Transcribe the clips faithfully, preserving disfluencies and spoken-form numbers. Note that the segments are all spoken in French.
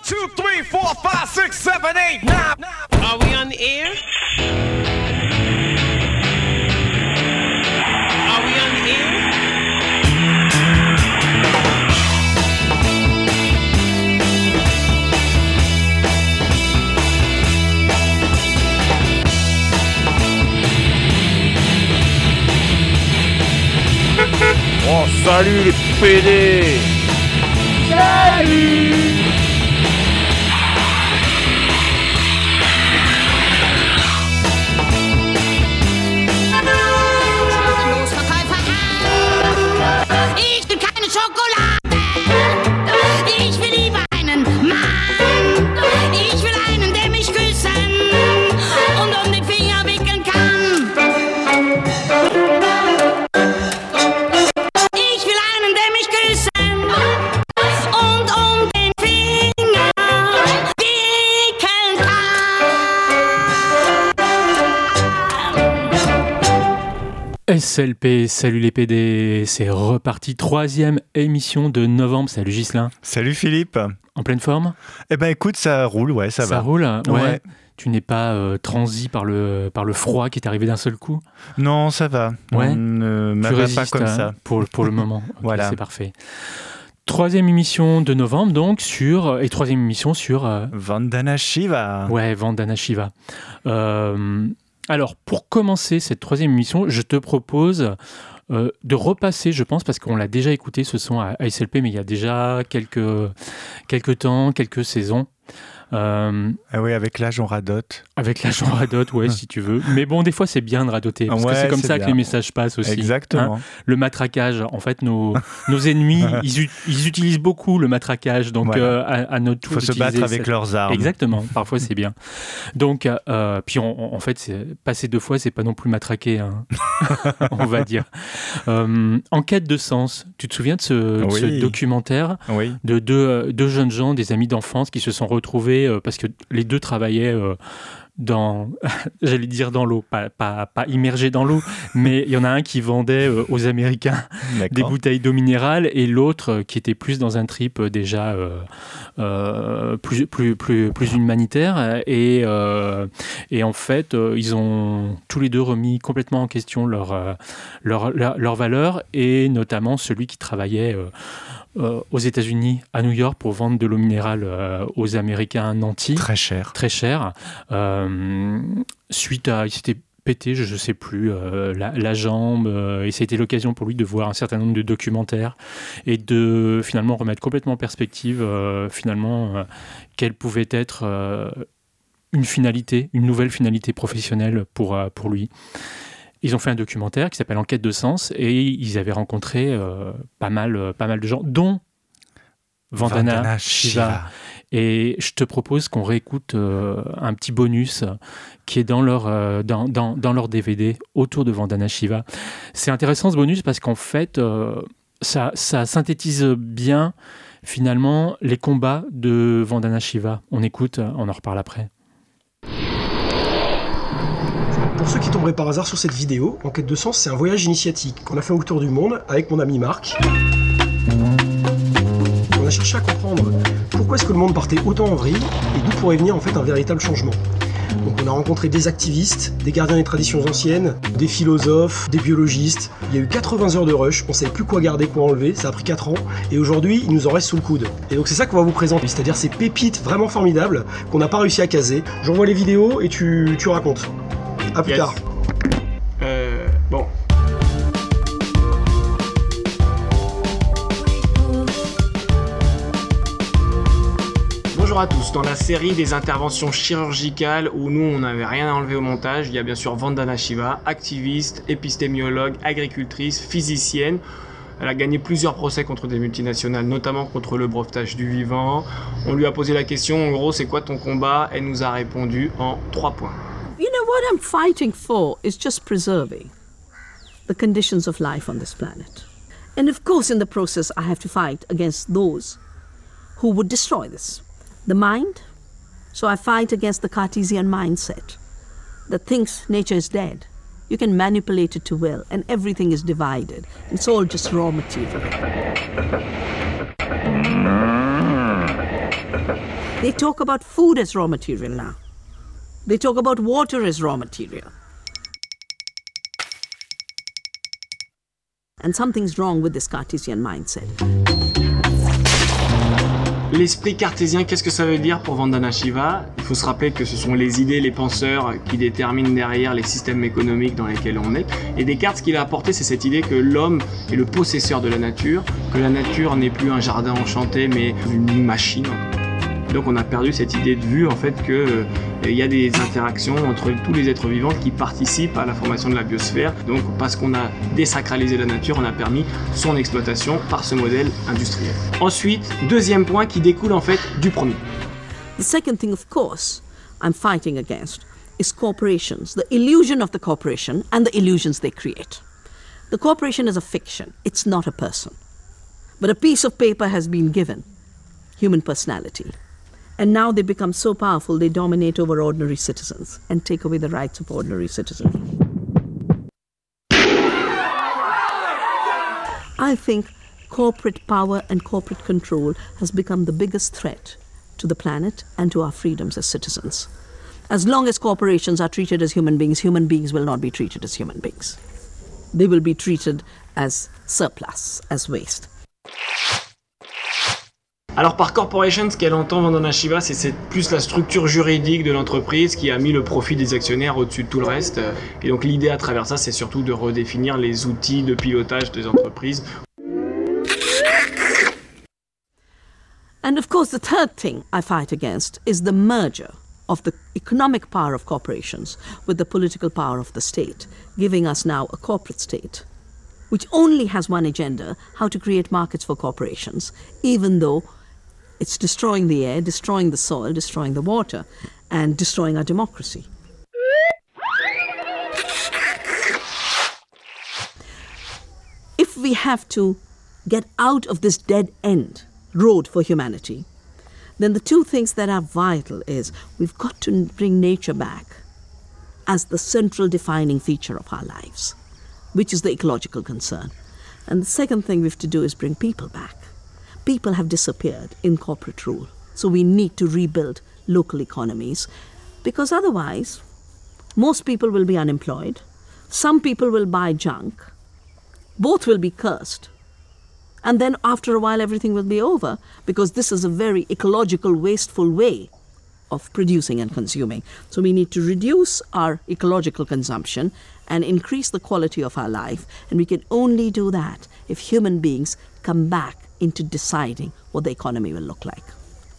two, three, four, five, six, seven, eight, nine. Are we on the air? Are we on the air? Oh, salut les P D! Salut! Ich will keine Schokolade. Ich will lieber einen Mann. Ich will einen, der mich küssen und um den Finger wickeln kann. Ich will einen, der mich küssen und um den Finger wickeln kann. S L P, salut les P D, c'est reparti, troisième émission de novembre. Salut Ghislain. Salut Philippe. En pleine forme? Eh ben écoute, ça roule, ouais, ça, ça va. Ça roule, ouais. ouais. Tu n'es pas euh, transi par le, par le froid qui est arrivé d'un seul coup? Non, ça va. Ouais. On ne m'abat pas comme ça. Pour, pour le moment. Okay, voilà. C'est parfait. Troisième émission de novembre, donc, sur... Et troisième émission sur... Euh, Vandana Shiva. Ouais, Vandana Shiva. Euh... Alors, pour commencer cette troisième émission, je te propose euh, de repasser, je pense, parce qu'on l'a déjà écouté, ce son à S L P, mais il y a déjà quelques, quelques temps, quelques saisons. Euh, ah oui, avec l'âge, on radote. Avec l'âge, on radote, ouais, si tu veux. Mais bon, des fois, c'est bien de radoter, parce ouais, que c'est comme c'est ça bien. que les messages passent aussi. Exactement. Hein, le matraquage, en fait, nos, nos ennemis, ils, ils utilisent beaucoup le matraquage, donc voilà. euh, à, à notre tour. Il faut se battre avec cette... leurs armes. Exactement, parfois c'est bien. Donc, euh, puis on, en fait, c'est, passer deux fois, c'est pas non plus matraquer, hein, on va dire. Euh, Enquête de sens, tu te souviens de ce, de oui. ce documentaire oui. de deux, deux jeunes gens, des amis d'enfance qui se sont retrouvés euh, parce que les deux travaillaient euh, dans, j'allais dire dans l'eau, pas, pas, pas immergés dans l'eau, mais il y en a un qui vendait euh, aux Américains D'accord. des bouteilles d'eau minérale et l'autre euh, qui était plus dans un trip euh, déjà euh, euh, plus, plus, plus, plus humanitaire. Et, euh, et en fait, euh, ils ont tous les deux remis complètement en question leur, euh, leur, leur, leur valeur, et notamment celui qui travaillait euh, Euh, aux États-Unis, à New York, pour vendre de l'eau minérale euh, aux Américains nantis. Très cher. Très cher. Euh, suite à... Il s'était pété, je ne sais plus, euh, la, la jambe. Euh, et c'était l'occasion pour lui de voir un certain nombre de documentaires et de finalement remettre complètement en perspective, euh, finalement, euh, quelle pouvait être euh, une finalité, une nouvelle finalité professionnelle pour, euh, pour lui. Ils ont fait un documentaire qui s'appelle Enquête de sens, et ils avaient rencontré euh, pas, mal, euh, pas mal de gens, dont Vandana, Vandana Shiva. Shiva. Et je te propose qu'on réécoute euh, un petit bonus qui est dans leur, euh, dans, dans, dans leur D V D autour de Vandana Shiva. C'est intéressant ce bonus parce qu'en fait, euh, ça, ça synthétise bien finalement les combats de Vandana Shiva. On écoute, on en reparle après. Pour ceux qui tomberaient par hasard sur cette vidéo, Enquête de sens, c'est un voyage initiatique qu'on a fait autour du monde avec mon ami Marc. On a cherché à comprendre pourquoi est-ce que le monde partait autant en vrille et d'où pourrait venir en fait un véritable changement. Donc on a rencontré des activistes, des gardiens des traditions anciennes, des philosophes, des biologistes. Il y a eu quatre-vingts heures de rush, on savait plus quoi garder, quoi enlever, ça a pris quatre ans, et aujourd'hui il nous en reste sous le coude. Et donc c'est ça qu'on va vous présenter, c'est-à-dire ces pépites vraiment formidables qu'on n'a pas réussi à caser. J'envoie les vidéos et tu, tu racontes. A plus yes. tard. Euh, bon. Bonjour à tous. Dans la série des interventions chirurgicales où nous on n'avait rien à enlever au montage, il y a bien sûr Vandana Shiva, activiste, épistémiologue, agricultrice, physicienne. Elle a gagné plusieurs procès contre des multinationales, notamment contre le brevetage du vivant. On lui a posé la question, en gros, c'est quoi ton combat? Elle nous a répondu en trois points. You know, what I'm fighting for is just preserving the conditions of life on this planet. And of course, in the process, I have to fight against those who would destroy this. The mind, so I fight against the Cartesian mindset that thinks nature is dead. You can manipulate it to will, and everything is divided. It's all just raw material. They talk about food as raw material now. They talk about water as raw material. And something's wrong with this Cartesian mindset. L'esprit cartésien, qu'est-ce que ça veut dire pour Vandana Shiva? Il faut se rappeler que ce sont les idées, les penseurs qui déterminent derrière les systèmes économiques dans lesquels on est. Et Descartes, ce qu'il a apporté, c'est cette idée que l'homme est le possesseur de la nature, que la nature n'est plus un jardin enchanté, mais une machine. Donc on a perdu cette idée de vue, en fait, qu'il euh, y a des interactions entre tous les êtres vivants qui participent à la formation de la biosphère. Donc parce qu'on a désacralisé la nature, on a permis son exploitation par ce modèle industriel. Ensuite, deuxième point qui découle en fait du premier. The second thing, of course, I'm fighting against is corporations, the illusion of the corporation and the illusions they create. The corporation is a fiction, it's not a person. But a piece of paper has been given human personality. And now they become so powerful, they dominate over ordinary citizens and take away the rights of ordinary citizens. I think corporate power and corporate control has become the biggest threat to the planet and to our freedoms as citizens. As long as corporations are treated as human beings, human beings will not be treated as human beings. They will be treated as surplus, as waste. Alors par corporation, ce qu'elle entend Vandana Shiva, c'est, c'est plus la structure juridique de l'entreprise qui a mis le profit des actionnaires au-dessus de tout le reste. Et donc l'idée à travers ça, c'est surtout de redéfinir les outils de pilotage des entreprises. And of course, the third thing I fight against is the merger of the economic power of corporations with the political power of the state, giving us now a corporate state, which only has one agenda, how to create markets for corporations, even though it's destroying the air, destroying the soil, destroying the water, and destroying our democracy. If we have to get out of this dead-end road for humanity, then the two things that are vital is we've got to bring nature back as the central defining feature of our lives, which is the ecological concern. And the second thing we have to do is bring people back. People have disappeared in corporate rule, so we need to rebuild local economies, because otherwise most people will be unemployed, some people will buy junk, both will be cursed, and then after a while everything will be over, because this is a very ecological, wasteful way of producing and consuming. So we need to reduce our ecological consumption and increase the quality of our life, and we can only do that if human beings come back into deciding what the economy will look like.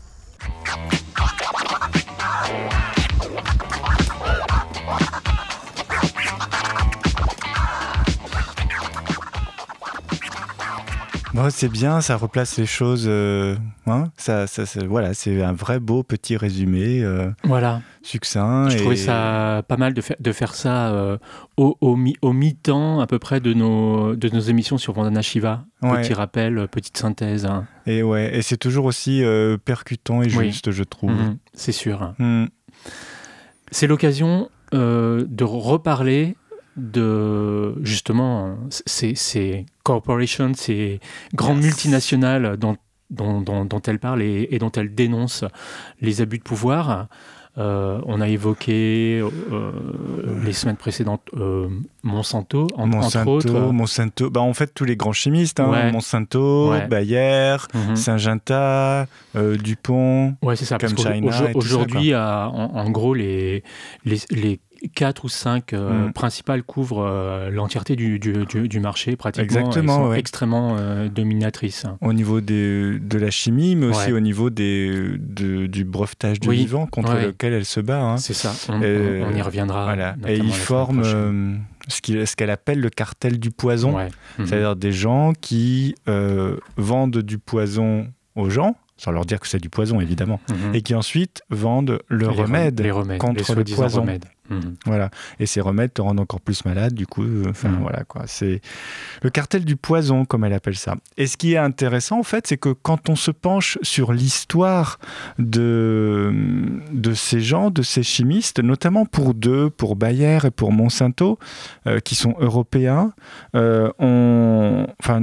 Bon, c'est bien, ça replace les choses. Euh, hein, ça, ça, ça, voilà, c'est un vrai beau petit résumé. Euh, voilà. Succinct. Je et... trouvais ça pas mal de, fa- de faire ça euh, au, au, mi- au mi-temps à peu près de nos, de nos émissions sur Vandana Shiva. Ouais. Petit rappel, petite synthèse. Hein. Et, ouais, et c'est toujours aussi euh, percutant et juste, oui. je trouve. Mmh, c'est sûr. Mmh. C'est l'occasion euh, de reparler de justement ces, ces corporations, ces grandes yes. multinationales dont, dont, dont, dont elle parle et, et dont elle dénonce les abus de pouvoir. Euh, on a évoqué euh, les semaines précédentes euh, Monsanto, en, Monsanto, entre autres. Monsanto, bah en fait tous les grands chimistes, hein, ouais. Monsanto, ouais. Bayer, mm-hmm. Syngenta, euh, Dupont, ouais, c'est ça, comme parce China. Au, aujourd'hui, ça, à, en, en gros, les, les, les quatre ou cinq euh, mm. principales couvrent euh, l'entièreté du, du, du, du marché, pratiquement. Exactement, elles sont ouais. extrêmement euh, dominatrices. Au niveau des, de la chimie, mais aussi ouais. au niveau des, de, du brevetage de oui. vivants contre ouais. lequel elle se bat. Hein. C'est ça, on, Et, on y reviendra. Voilà. Et ils forment euh, ce, qu'il, ce qu'elle appelle le cartel du poison, ouais. mm-hmm. c'est-à-dire des gens qui euh, vendent du poison aux gens, sans leur dire que c'est du poison évidemment, mm-hmm. et qui ensuite vendent le les remède, les remèdes, contre les le poison. Remèdes. Mmh. Voilà. Et ces remèdes te rendent encore plus malade, du coup. Enfin, mmh. voilà, quoi. C'est le cartel du poison, comme elle appelle ça. Et ce qui est intéressant, en fait, c'est que quand on se penche sur l'histoire de, de ces gens, de ces chimistes, notamment pour deux, pour Bayer et pour Monsanto, euh, qui sont européens, euh, on... enfin,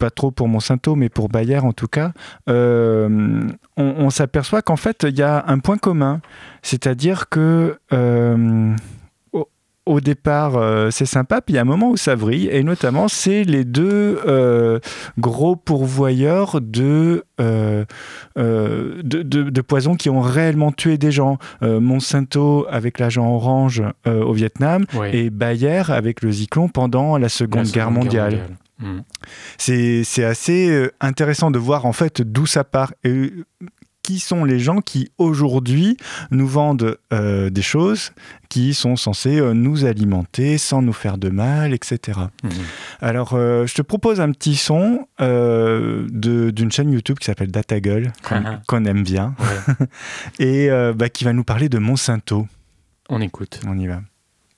pas trop pour Monsanto, mais pour Bayer en tout cas, euh, on, on s'aperçoit qu'en fait, il y a un point commun. C'est-à-dire que... Euh, Au départ, euh, c'est sympa, puis il y a un moment où ça vrille, et notamment, c'est les deux euh, gros pourvoyeurs de, euh, euh, de, de, de poisons qui ont réellement tué des gens. Euh, Monsanto avec l'agent orange euh, au Vietnam, ouais. et Bayer avec le Zyklon pendant la Seconde, la Guerre seconde mondiale. Guerre mondiale. Mmh. C'est, c'est assez intéressant de voir en fait d'où ça part. Et, qui sont les gens qui, aujourd'hui, nous vendent euh, des choses qui sont censées euh, nous alimenter sans nous faire de mal, et cetera. Mmh. Alors, euh, je te propose un petit son euh, de, d'une chaîne YouTube qui s'appelle DataGull, qu'on, ah. qu'on aime bien, ouais. et euh, bah, qui va nous parler de Monsanto. On écoute. On y va.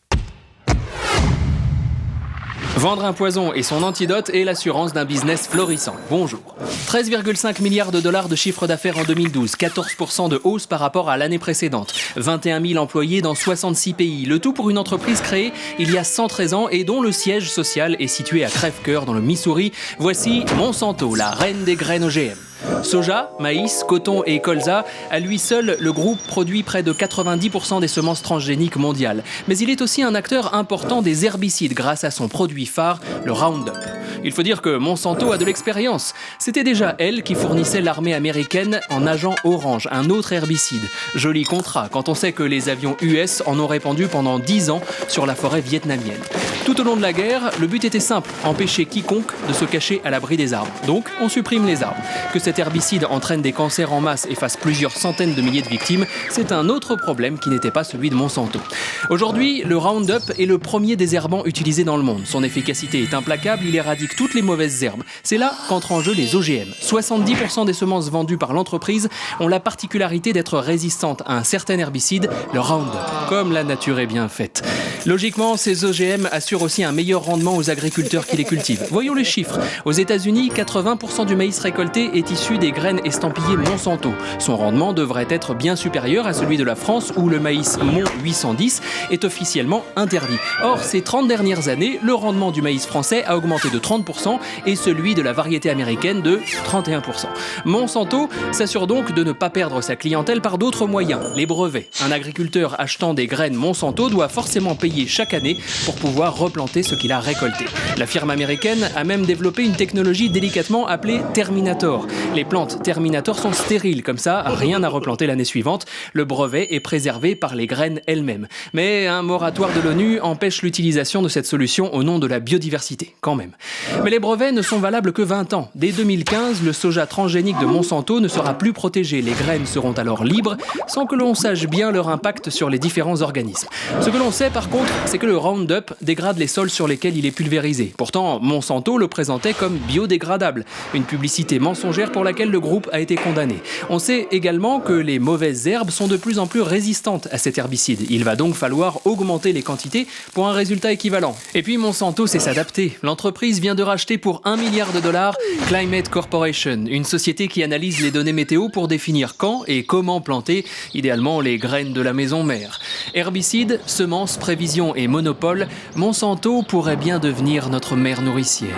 Vendre un poison et son antidote est l'assurance d'un business florissant. Bonjour. treize virgule cinq milliards de dollars de chiffre d'affaires en deux mille douze, quatorze pour cent de hausse par rapport à l'année précédente, vingt et un mille employés dans soixante-six pays, le tout pour une entreprise créée il y a cent treize ans et dont le siège social est situé à Crèvecoeur dans le Missouri. Voici Monsanto, la reine des graines O G M. Soja, maïs, coton et colza, à lui seul, le groupe produit près de quatre-vingt-dix pour cent des semences transgéniques mondiales. Mais il est aussi un acteur important des herbicides grâce à son produit phare, le Roundup. Il faut dire que Monsanto a de l'expérience. C'était déjà elle qui fournissait l'armée américaine en agent orange, un autre herbicide. Joli contrat quand on sait que les avions U S en ont répandu pendant dix ans sur la forêt vietnamienne. Tout au long de la guerre, le but était simple, empêcher quiconque de se cacher à l'abri des arbres. Donc, on supprime les arbres. Que cet herbicide entraîne des cancers en masse et fasse plusieurs centaines de milliers de victimes, c'est un autre problème qui n'était pas celui de Monsanto. Aujourd'hui, le Roundup est le premier désherbant utilisé dans le monde. Son efficacité est implacable, il éradique toutes les mauvaises herbes. C'est là qu'entrent en jeu les O G M. soixante-dix pour cent des semences vendues par l'entreprise ont la particularité d'être résistantes à un certain herbicide, le Roundup. Comme la nature est bien faite. Logiquement, ces O G M assurent aussi un meilleur rendement aux agriculteurs qui les cultivent. Voyons les chiffres. Aux États-Unis, quatre-vingts pour cent du maïs récolté est issu des graines estampillées Monsanto. Son rendement devrait être bien supérieur à celui de la France où le maïs Mont huit cent dix est officiellement interdit. Or, ces trente dernières années, le rendement du maïs français a augmenté de trente pour cent et celui de la variété américaine de trente et un pour cent. Monsanto s'assure donc de ne pas perdre sa clientèle par d'autres moyens, les brevets. Un agriculteur achetant des graines Monsanto doit forcément payer chaque année pour pouvoir replanter ce qu'il a récolté. La firme américaine a même développé une technologie délicatement appelée Terminator. Les plantes Terminator sont stériles, comme ça, rien à replanter l'année suivante. Le brevet est préservé par les graines elles-mêmes. Mais un moratoire de l'ONU empêche l'utilisation de cette solution au nom de la biodiversité, quand même. Mais les brevets ne sont valables que vingt ans. Dès deux mille quinze, le soja transgénique de Monsanto ne sera plus protégé. Les graines seront alors libres, sans que l'on sache bien leur impact sur les différents organismes. Ce que l'on sait par contre, c'est que le Roundup dégrade les sols sur lesquels il est pulvérisé. Pourtant, Monsanto le présentait comme biodégradable, une publicité mensongère pour laquelle le groupe a été condamné. On sait également que les mauvaises herbes sont de plus en plus résistantes à cet herbicide. Il va donc falloir augmenter les quantités pour un résultat équivalent. Et puis Monsanto sait s'adapter. L'entreprise vient de racheter pour un milliard de dollars Climate Corporation, une société qui analyse les données météo pour définir quand et comment planter, idéalement les graines de la maison mère. Herbicides, semences, prévisions et monopole, Monsanto pourrait bien devenir notre mère nourricière.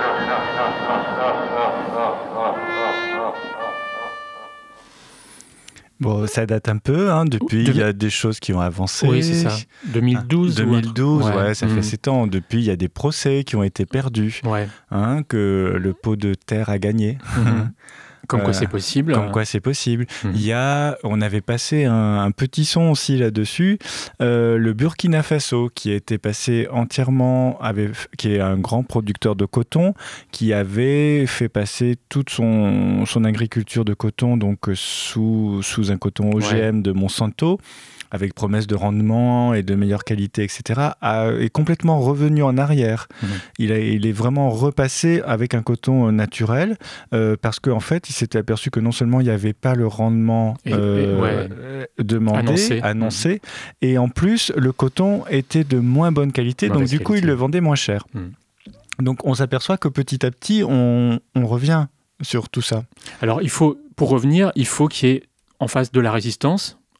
Bon, ça date un peu, hein. Depuis, il y a des choses qui ont avancé. Oui, c'est ça. deux mille douze. Ah, deux mille douze, ouais, ouais, ça mmh. fait sept ans. Depuis, il y a des procès qui ont été perdus, ouais. hein, que le pot de terre a gagné. Mmh. Comme quoi euh, c'est possible. Comme quoi c'est possible. Mmh. Il y a, on avait passé un, un petit son aussi là-dessus. Euh, le Burkina Faso, qui a été passé entièrement, avait, qui est un grand producteur de coton, qui avait fait passer toute son, son agriculture de coton donc sous, sous un coton O G M ouais. de Monsanto, avec promesse de rendement et de meilleure qualité, et cetera, a, est complètement revenu en arrière. Mmh. Il, a, il est vraiment repassé avec un coton naturel, euh, parce qu'en fait, il s'était aperçu que non seulement il n'y avait pas le rendement et, euh, et ouais. demandé, annoncé, annoncé mmh. et en plus, le coton était de moins bonne qualité, Mauvaise donc du qualité. coup, il le vendait moins cher. Mmh. Donc, on s'aperçoit que petit à petit, on, on revient sur tout ça. Alors, il faut, pour revenir, il faut qu'il y ait en face de la résistance,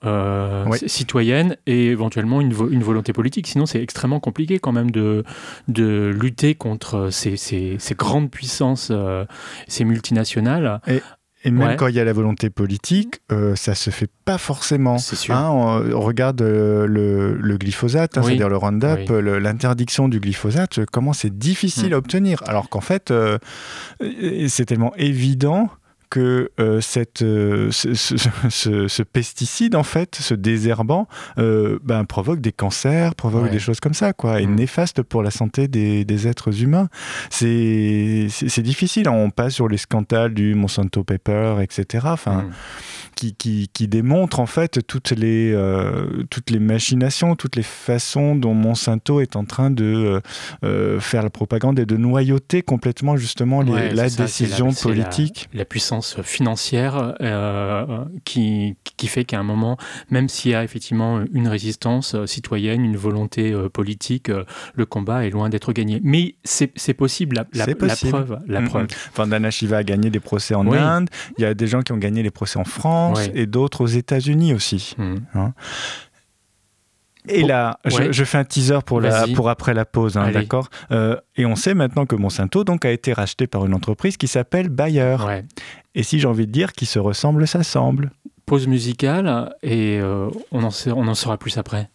euh, Oui. citoyenne et éventuellement une, vo- une volonté politique. Sinon, c'est extrêmement compliqué quand même de, de lutter contre ces, ces, ces grandes puissances, euh, ces multinationales. Et, et même Ouais. quand il y a la volonté politique, euh, ça se fait pas forcément. C'est sûr. Hein, on, on regarde euh, le, le glyphosate, hein, Oui. c'est-à-dire le Roundup, Oui. le- l'interdiction du glyphosate, euh, comment c'est difficile Mm. à obtenir. Alors qu'en fait, euh, euh, c'est tellement évident que euh, cette, euh, ce, ce, ce- ce pesticide, en fait, ce désherbant, euh, ben, provoque des cancers, provoque Ouais. des choses comme ça, quoi, et Mm. néfaste pour la santé des, des êtres humains. C'est, c'est, c'est difficile. On passe sur les scandales du Monsanto Paper, et cetera. Enfin, Mm. qui, qui, qui démontre en fait toutes les, euh, toutes les machinations, toutes les façons dont Monsanto est en train de euh, faire la propagande et de noyauter complètement justement les- Ouais, la c'est ça, décision c'est la- c'est la- politique. La, puissance financière euh, qui, qui fait qu'à un moment, même s'il y a effectivement une résistance euh, citoyenne, une volonté euh, politique, euh, le combat est loin d'être gagné. Mais c'est c'est possible, la, la- C'est la possible. preuve. La Mm, preuve. mm. Vandana Shiva a gagné des procès en Oui. Inde, il y a des gens qui ont gagné des procès en France Oui. et d'autres aux États-Unis aussi. Mm. Et Bon, là, je, ouais. je fais un teaser pour, la, Vas-y. pour après la pause, hein, Allez. d'accord Euh, Et on sait maintenant que Monsanto donc, a été racheté par une entreprise qui s'appelle Bayer. Ouais. Et si j'ai envie de dire qui se ressemble, ça semble. Pause musicale et euh, on, en sait- on en saura plus après.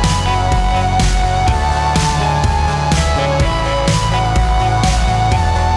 Thank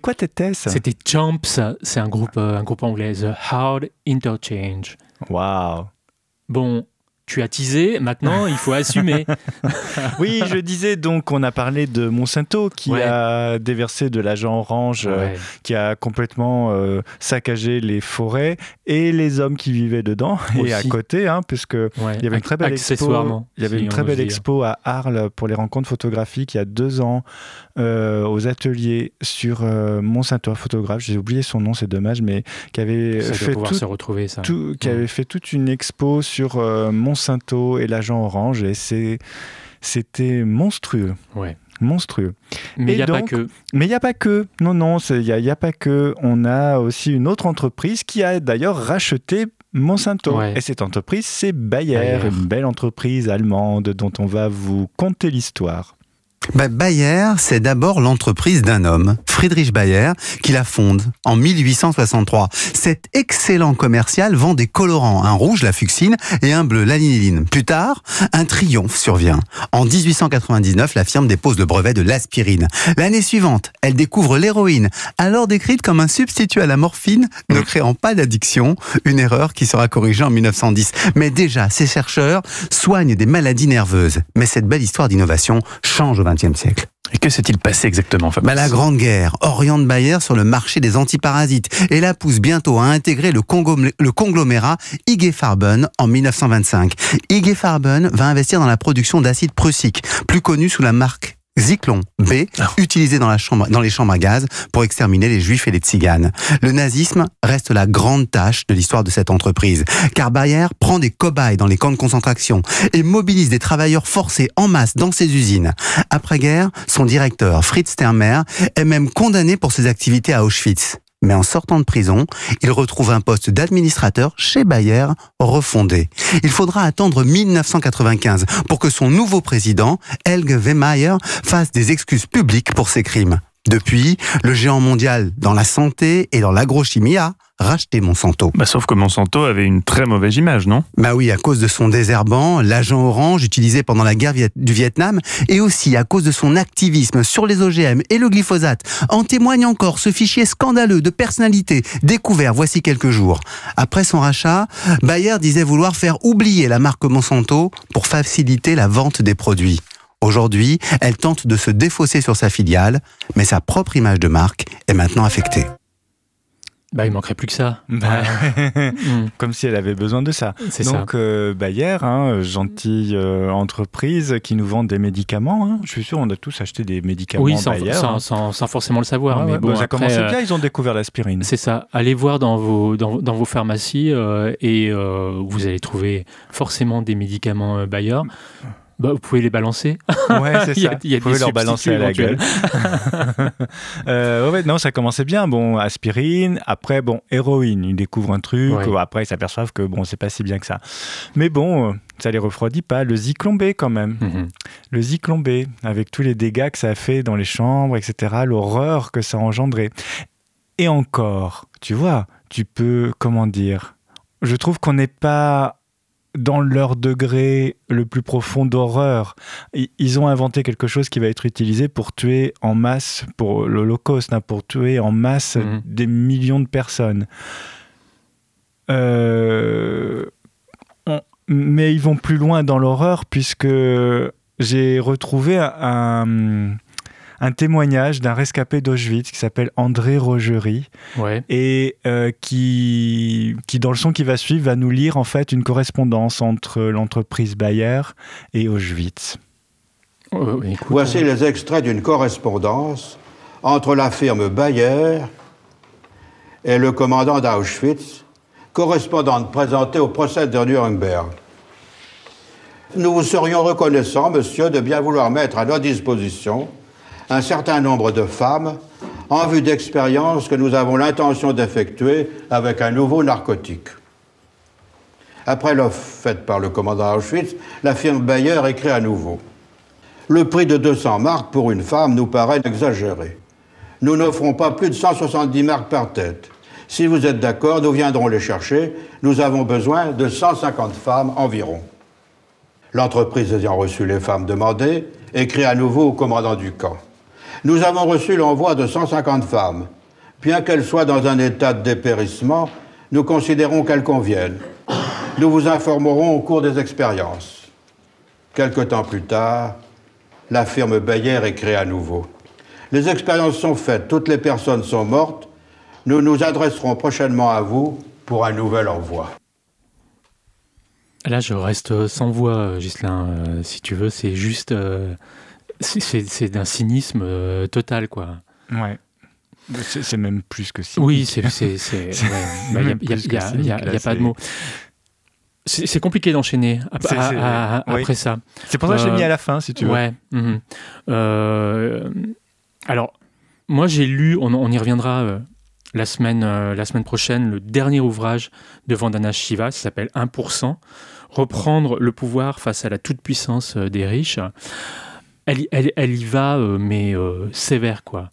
quoi T T S? C'était Champs, c'est un groupe, euh, un groupe anglais, The Hard Interchange. Waouh. Bon, tu as teasé, maintenant il faut assumer. Oui, je disais donc, on a parlé de Monsanto qui Ouais. a déversé de l'agent orange, euh, Ouais. qui a complètement euh, saccagé les forêts et les hommes qui vivaient dedans. Aussi. Et à côté, hein, puisque Ouais, il y avait une très belle expo. accessoirement, Il y avait si une on très ose belle dire. expo à Arles pour les rencontres photographiques il y a deux ans euh, aux ateliers sur euh, Monsanto, un photographe. J'ai oublié son nom, c'est dommage, mais qui avait Ça doit fait pouvoir tout, se retrouver, ça. tout- qui Ouais. avait fait toute une expo sur euh, Monsanto et l'agent orange et c'est c'était monstrueux. Ouais. Monstrueux. Mais Et il n'y a pas donc, que. Mais il n'y a pas que. Non, non, il n'y a, y a pas que. On a aussi une autre entreprise qui a d'ailleurs racheté Monsanto. Ouais. Et cette entreprise, c'est Bayer, Bayer. une belle entreprise allemande dont on va vous conter l'histoire. Bah, Bayer, c'est d'abord l'entreprise d'un homme, Friedrich Bayer, qui la fonde en mille huit cent soixante-trois. Cet excellent commercial vend des colorants, un rouge, la fuchsine, et un bleu, la liniline. Plus tard, un triomphe survient. En dix-huit cent quatre-vingt-dix-neuf, la firme dépose le brevet de l'aspirine. L'année suivante, elle découvre l'héroïne, alors décrite comme un substitut à la morphine, ne créant pas d'addiction, une erreur qui sera corrigée en mille neuf cent dix. Mais déjà, ces chercheurs soignent des maladies nerveuses. Mais cette belle histoire d'innovation change au vingtième siècle. Et que s'est-il passé exactement, Fabrice? Bah, la Grande Guerre oriente Bayer sur le marché des antiparasites et la pousse bientôt à intégrer le, Congo- le conglomérat I G Farben en mille neuf cent vingt-cinq. I G Farben va investir dans la production d'acide prussique, plus connu sous la marque Zyklon B, utilisé dans, la chambre, dans les chambres à gaz pour exterminer les juifs et les tziganes. Le nazisme reste la grande tâche de l'histoire de cette entreprise, car Bayer prend des cobayes dans les camps de concentration et mobilise des travailleurs forcés en masse dans ses usines. Après-guerre, son directeur, Fritz Stermer, est même condamné pour ses activités à Auschwitz. Mais en sortant de prison, il retrouve un poste d'administrateur chez Bayer refondé. Il faudra attendre mille neuf cent quatre-vingt-quinze pour que son nouveau président, Helge Wehmeyer, fasse des excuses publiques pour ses crimes. Depuis, le géant mondial dans la santé et dans l'agrochimie a racheté Monsanto. Bah, sauf que Monsanto avait une très mauvaise image, non? Bah oui, à cause de son désherbant, l'agent orange utilisé pendant la guerre Viet- du Vietnam, et aussi à cause de son activisme sur les O G M et le glyphosate. En témoigne encore ce fichier scandaleux de personnalité découvert voici quelques jours. Après son rachat, Bayer disait vouloir faire oublier la marque Monsanto pour faciliter la vente des produits. Aujourd'hui, elle tente de se défausser sur sa filiale, mais sa propre image de marque est maintenant affectée. Bah, il manquerait plus que ça. Bah, Ouais. Mm. Comme si elle avait besoin de ça. C'est Donc ça. euh, Bayer, hein, gentille euh, entreprise qui nous vend des médicaments. Hein. Je suis sûr on a tous acheté des médicaments Oui, sans, Bayer. sans, hein. sans, sans forcément le savoir. Ah mais ouais, bon, bah, ça après, commençait euh, bien, ils ont découvert l'aspirine. C'est ça. Allez voir dans vos, dans, dans vos pharmacies euh, et euh, vous allez trouver forcément des médicaments euh, Bayer. Bah, vous pouvez les balancer. Ouais, c'est Il y a- ça. il y a Vous pouvez des leur balancer à la gueule. substituts euh, ouais, non, ça commençait bien. Bon, aspirine. Après, bon, héroïne. Ils découvrent un truc. Ouais. Après, ils s'aperçoivent que bon, c'est pas si bien que ça. Mais bon, euh, ça les refroidit pas. Le Zyklon B, quand même. Mhm. Le Zyklon B, avec tous les dégâts que ça a fait dans les chambres, et cetera. L'horreur que ça a engendré. Et encore, tu vois, tu peux, comment dire, je trouve qu'on n'est pas dans leur degré le plus profond d'horreur. I- Ils ont inventé quelque chose qui va être utilisé pour tuer en masse, pour l'Holocauste, hein, pour tuer en masse Mhm. des millions de personnes. Euh, on- mais ils vont plus loin dans l'horreur puisque j'ai retrouvé un, un témoignage d'un rescapé d'Auschwitz qui s'appelle André Rogerie Ouais. et euh, qui, qui, dans le son qui va suivre, va nous lire en fait une correspondance entre l'entreprise Bayer et Auschwitz. Euh, écoute, Voici les extraits d'une correspondance entre la firme Bayer et le commandant d'Auschwitz, correspondante présentée au procès de Nuremberg. Nous vous serions reconnaissants, monsieur, de bien vouloir mettre à notre disposition un certain nombre de femmes en vue d'expériences que nous avons l'intention d'effectuer avec un nouveau narcotique. Après l'offre faite par le commandant Auschwitz, la firme Bayer écrit à nouveau. Le prix de deux cents marks pour une femme nous paraît exagéré. Nous n'offrons pas plus de cent soixante-dix marks par tête. Si vous êtes d'accord, nous viendrons les chercher. Nous avons besoin de cent cinquante femmes environ. L'entreprise ayant reçu les femmes demandées, écrit à nouveau au commandant du camp. Nous avons reçu l'envoi de cent cinquante femmes. Bien qu'elles soient dans un état de dépérissement, nous considérons qu'elles conviennent. Nous vous informerons au cours des expériences. Quelque temps plus tard, la firme Bayer est créée à nouveau. Les expériences sont faites, toutes les personnes sont mortes. Nous nous adresserons prochainement à vous pour un nouvel envoi. Là, je reste sans voix, Ghislain, euh, si tu veux. C'est juste... Euh, c'est, c'est, c'est d'un cynisme euh, total, quoi. Ouais. C'est, c'est même plus que cynique. Oui, c'est... c'est, c'est il n'y a, a, a, a pas de mots. C'est, c'est compliqué d'enchaîner à, c'est, à, à, à, oui. après ça. C'est pour ça que euh, je l'ai mis à la fin, si tu veux. Ouais. Mm-hmm. Euh, alors, moi, j'ai lu, on, on y reviendra euh, la, semaine, euh, la semaine prochaine, le dernier ouvrage de Vandana Shiva, qui s'appelle un pour cent, reprendre le pouvoir face à la toute-puissance euh, des riches. Elle, elle, elle y va, euh, mais euh, sévère, quoi.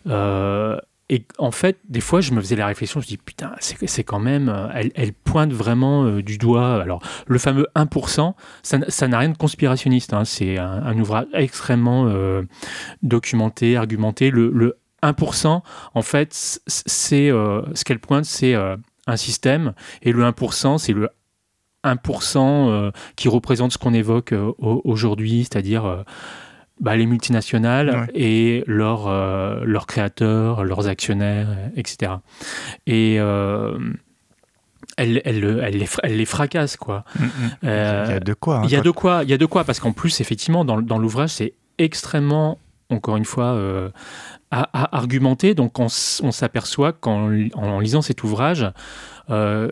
Euh, Et en fait, des fois, je me faisais la réflexion, je me dis, putain, c'est, c'est quand même... Elle, elle pointe vraiment euh, du doigt... Alors, le fameux un pour cent, ça, ça n'a rien de conspirationniste. Hein, c'est un, un ouvrage extrêmement euh, documenté, argumenté. Le, le un pour cent, en fait, c'est, euh, ce qu'elle pointe, c'est euh, un système. Et le un pour cent, c'est le un pour cent euh, qui représente ce qu'on évoque euh, aujourd'hui, c'est-à-dire... Euh, Bah, les multinationales ouais. et leurs, euh, leurs créateurs, leurs actionnaires, et cetera. Et euh, elle, elle, elle, les, elle les fracasse, quoi. Mmh, mmh. Euh, il y a de quoi. Hein, il y a de quoi, il y a de quoi, parce qu'en plus, effectivement, dans, dans l'ouvrage, c'est extrêmement, encore une fois, euh, à, à argumenté. Donc, on, on s'aperçoit qu'en en lisant cet ouvrage, euh,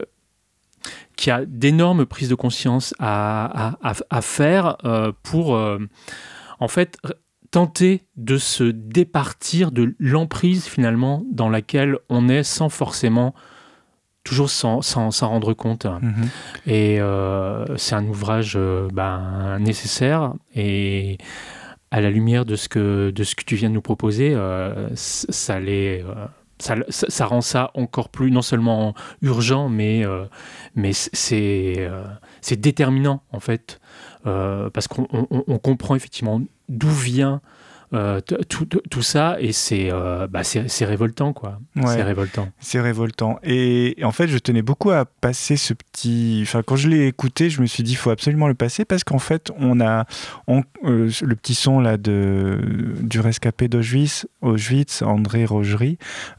qu'il y a d'énormes prises de conscience à, à, à, à faire euh, pour... Euh, en fait, tenter de se départir de l'emprise, finalement, dans laquelle on est sans forcément, toujours sans, sans, sans rendre compte. Mm-hmm. Et euh, c'est un ouvrage euh, ben, nécessaire. Et à la lumière de ce que, de ce que tu viens de nous proposer, euh, ça, les, euh, ça, ça, ça rend ça encore plus, non seulement urgent, mais, euh, mais c'est, euh, c'est déterminant, en fait. Euh, parce qu'on on, on comprend effectivement d'où vient euh, tout, tout, tout ça et c'est, euh, bah c'est, c'est révoltant, quoi. Ouais, c'est révoltant. C'est révoltant. Et, et en fait, je tenais beaucoup à passer ce petit... Enfin, quand je l'ai écouté, je me suis dit, il faut absolument le passer parce qu'en fait, on a on, euh, le petit son là, de, du rescapé d'Auschwitz, Auschwitz André Rogerie.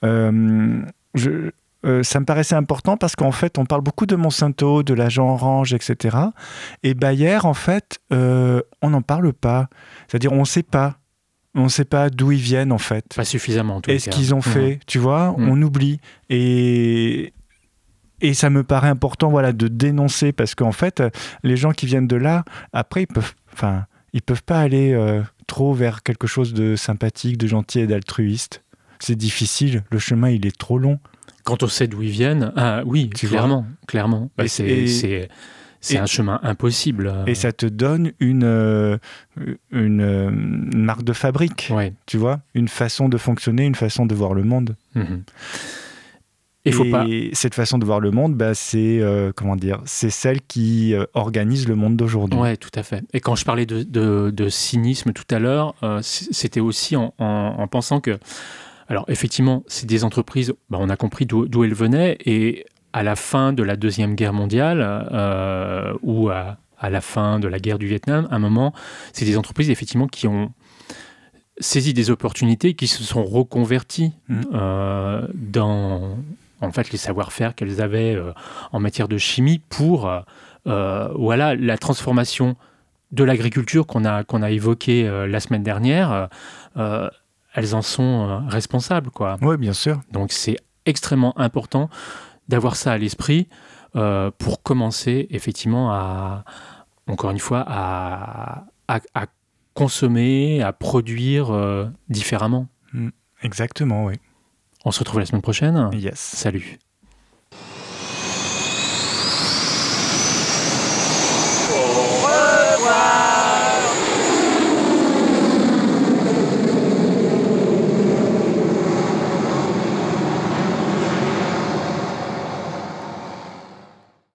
Euh, je... Euh, ça me paraissait important parce qu'en fait, on parle beaucoup de Monsanto, de l'agent orange, et cetera. Et Bayer, en fait, euh, on n'en parle pas. C'est-à-dire, on ne sait pas. On ne sait pas d'où ils viennent, en fait. Pas suffisamment, en tout cas. Et ce qu'ils ont fait, mmh. tu vois, mmh. on oublie. Et... Et ça me paraît important, voilà, de dénoncer parce qu'en fait, les gens qui viennent de là, après, ils peuvent... Enfin, ils peuvent pas aller euh, trop vers quelque chose de sympathique, de gentil et d'altruiste. C'est difficile. Le chemin, il est trop long. Quand on sait d'où ils viennent, ah, oui, tu clairement, vois clairement. Bah, c'est, et, c'est, c'est et, un chemin impossible. Et ça te donne une, euh, une, une marque de fabrique, ouais. tu vois, une façon de fonctionner, une façon de voir le monde. Mm-hmm. Et, faut pas... cette façon de voir le monde, bah, c'est, euh, comment dire, c'est celle qui euh, organise le monde d'aujourd'hui. Oui, tout à fait. Et quand je parlais de, de, de cynisme tout à l'heure, euh, c'était aussi en, en, en pensant que alors, effectivement, c'est des entreprises, bah, on a compris d'où, d'où elles venaient, et à la fin de la Deuxième Guerre mondiale, euh, ou à, à la fin de la guerre du Vietnam, à un moment, c'est des entreprises, effectivement, qui ont saisi des opportunités, qui se sont reconverties mmh. euh, dans, en fait, les savoir-faire qu'elles avaient euh, en matière de chimie pour, euh, voilà, la transformation de l'agriculture qu'on a, qu'on a évoquée euh, la semaine dernière, euh, elles en sont responsables, quoi. Oui, bien sûr. Donc, c'est extrêmement important d'avoir ça à l'esprit euh, pour commencer, effectivement, à, encore une fois, à, à, à consommer, à produire euh, différemment. Exactement, oui. On se retrouve la semaine prochaine. Yes. Salut.